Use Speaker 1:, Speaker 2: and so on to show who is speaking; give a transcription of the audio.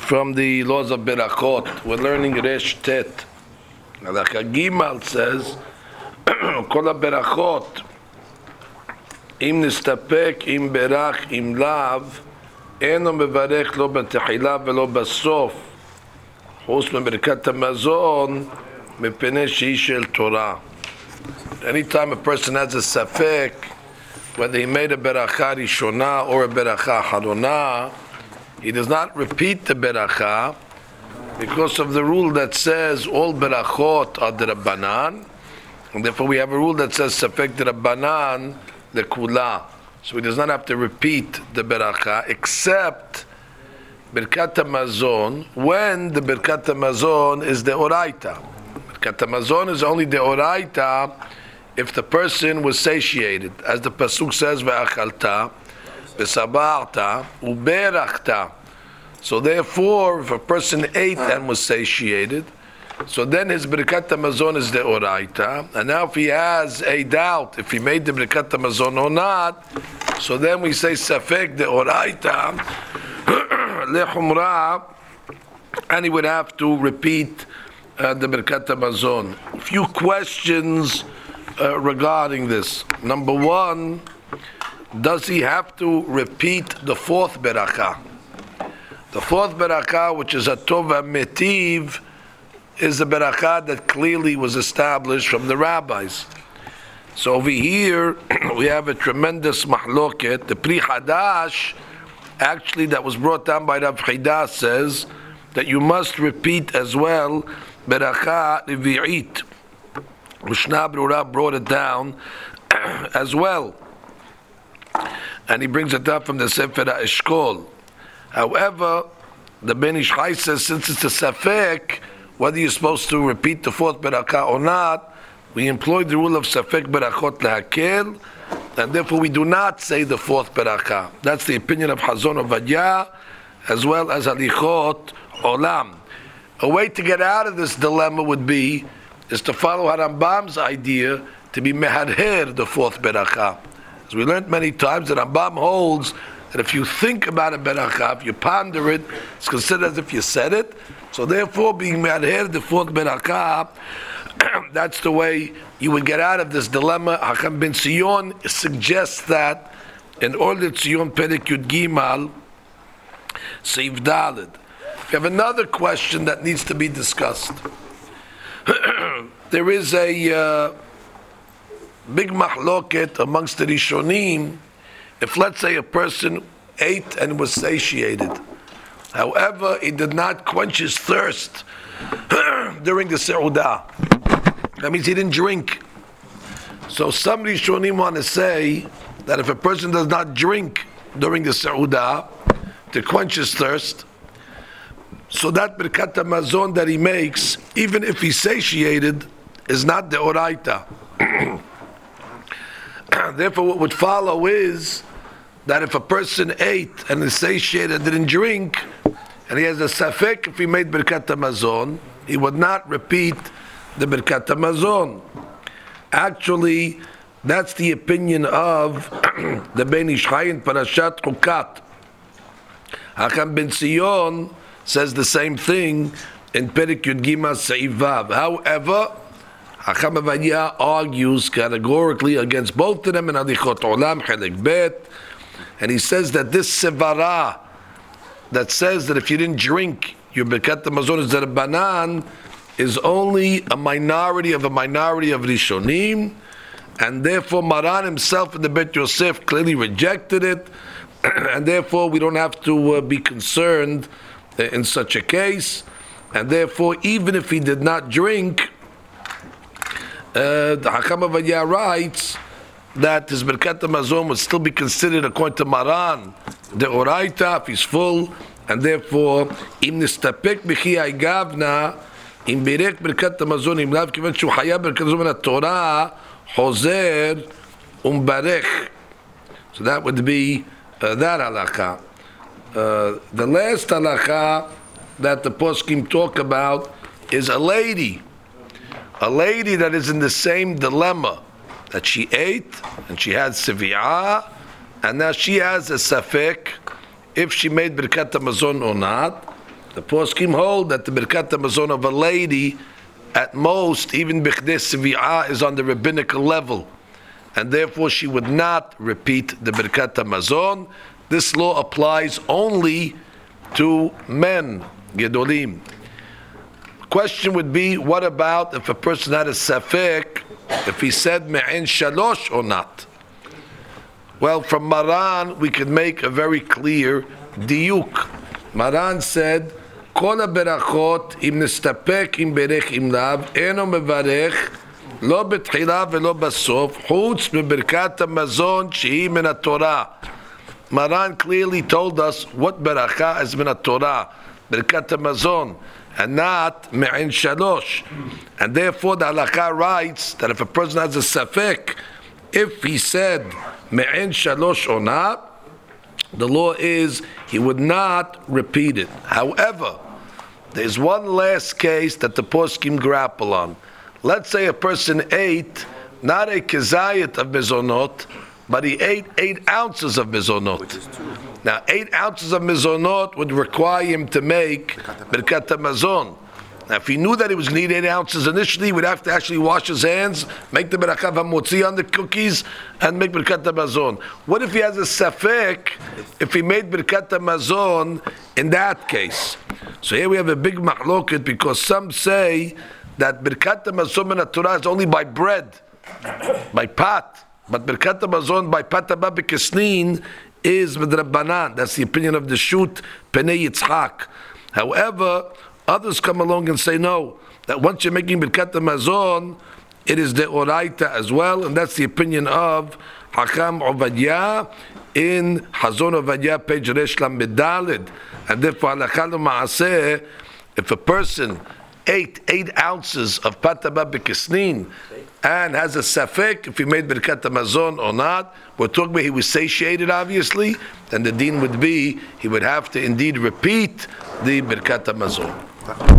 Speaker 1: from the laws of Berachot. We're learning Resh Tet. Halakha Gimal says, Kol HaBerachot, Im nistapek, im berach, im lav, eno mevarech lo בתחילה ולא בסוף, חוץ מברכת המזון, מפני שהיא של תורה. Anytime a person has a safek, whether he made a beracha rishona or a beracha harona, he does not repeat the beracha because of the rule that says all berachot are d'Rabbanan, and therefore we have a rule that says safek d'Rabbanan the kula. So he does not have to repeat the beracha except Birkat HaMazon when the Birkat HaMazon is the oraita. Birkat HaMazon is only the oraita if the person was satiated, as the pasuk says, ve'achalta, ve'sabarta, u'berachta. So therefore, if a person ate and was satiated, so then his Birkat HaMazon is the oraita. And now if he has a doubt, if he made the Birkat HaMazon or not, so then we say safek the oraita, lechumra, and he would have to repeat the Birkat HaMazon. A few questions regarding this. Number one, does he have to repeat the fourth beracha? The fourth beracha, which is a tova metiv, is a beracha that clearly was established from the rabbis. So over here, we have a tremendous mahloket. The Pri Hadash, actually that was brought down by Rav Chida, says that you must repeat as well beracha revi'it. Mishnah Berurah brought it down as well. And he brings it up from the Sefer HaEshkol. However, the Ben Ish Chai says since it's a safek, whether you're supposed to repeat the fourth beracha or not, we employ the rule of safek berachot lehakel, and therefore we do not say the fourth beracha. That's the opinion of Hazon Ovadia, as well as Halichot Olam. A way to get out of this dilemma would be is to follow Harambam's idea to be mehadher the fourth beracha. As we learned many times, that Rambam holds that if you think about a beracha, if you ponder it, it's considered as if you said it. So therefore, being mehadher the fourth beracha, that's the way you would get out of this dilemma. Hakam ben Sion suggests that in order Tzion Perek Yud Gimal, Seif Daled. We have another question that needs to be discussed. There is a big mahloket amongst the Rishonim if, let's say, a person ate and was satiated. However, he did not quench his thirst during the Seudah. That means he didn't drink. So some Rishonim want to say that if a person does not drink during the Seudah to quench his thirst, so that Birkat HaMazon that he makes, even if he's satiated, is not the oraita. Therefore, what would follow is that if a person ate and is satiated and didn't drink, and he has a safek if he made Birkat HaMazon, he would not repeat the Birkat HaMazon. Actually, that's the opinion of the Ben Ish Chai in Parashat Chukat. Hakam ben Sion says the same thing in Perek Yud Gimel Seif Vav. However, Hakam Ovadia argues categorically against both of them in Halichot Olam Chelek Bet, and he says that this sevara that says that if you didn't drink your Birkat HaMazon is d'Rabbanan is only a minority of Rishonim, and therefore Maran himself in the Bet Yosef clearly rejected it, and therefore we don't have to be concerned in such a case, and therefore even if he did not drink, the Hakam Ovadia writes that his Birkat HaMazon would still be considered, according to Maran, the oraita if he's full, and therefore im nistapek b'chiyai gavna im birek Birkat HaMazon im lav kivan shu haya Birkat HaMazon min haTorah hozer umbarech. So that would be that halakha. The last halakha that the poskim talk about is a lady that is in the same dilemma, that she ate and she had sevi'ah, and now she has a safek if she made Birkat HaMazon or not. The poskim hold that the Birkat HaMazon of a lady, at most, even Bichdei Sevi'ah, is on the rabbinical level. And therefore she would not repeat the Birkat HaMazon. This law applies only to men, Gedolim. Question would be, what about if a person had a safek, if he said Me'en Shalosh or not? Well, from Maran, we can make a very clear diuk. Maran said, Kol ha-berachot, im nistapek im berech im lav, eno mevarech, lo betchila velo basof, chutz beberkat hamazon shehi min haTorah. Maran clearly told us what beracha is min haTorah, berkat hamazon, and not me'en shalosh. And therefore the halakha writes that if a person has a safek, if he said me'en shalosh or not, the law is he would not repeat it. However, there's one last case that the poskim grapple on. Let's say a person ate not a kezayit of mizonot, but he ate 8 ounces of mizonot. Now, 8 ounces of mizonot would require him to make Birkat HaMazon. Now, if he knew that he was going to eat 8 ounces initially, he would have to actually wash his hands, make the Berakah HaMotzi on the cookies, and make Birkat HaMazon. What if he has a safek, if he made Birkat HaMazon in that case? So here we have a big mahloket, because some say that Birkat HaMazon in HaTorah is only by bread, by pat. But Birkat HaMazon by pat haba b'kesnin is midrabanan. That's the opinion of the Shut Penei Yitzchak. However, others come along and say no, that once you're making Birkat HaMazon, it is the Oraita as well, and that's the opinion of Hakam Ovadia in Hazon Ovadia, page Resh Lamed Daled. And therefore, halakha l'maaseh, if a person ate 8 ounces of pat haba b'kesnin and has a safek, if he made Birkat HaMazon or not, we're talking about he was satiated, obviously, then the deen would be he would have to indeed repeat the Birkat HaMazon.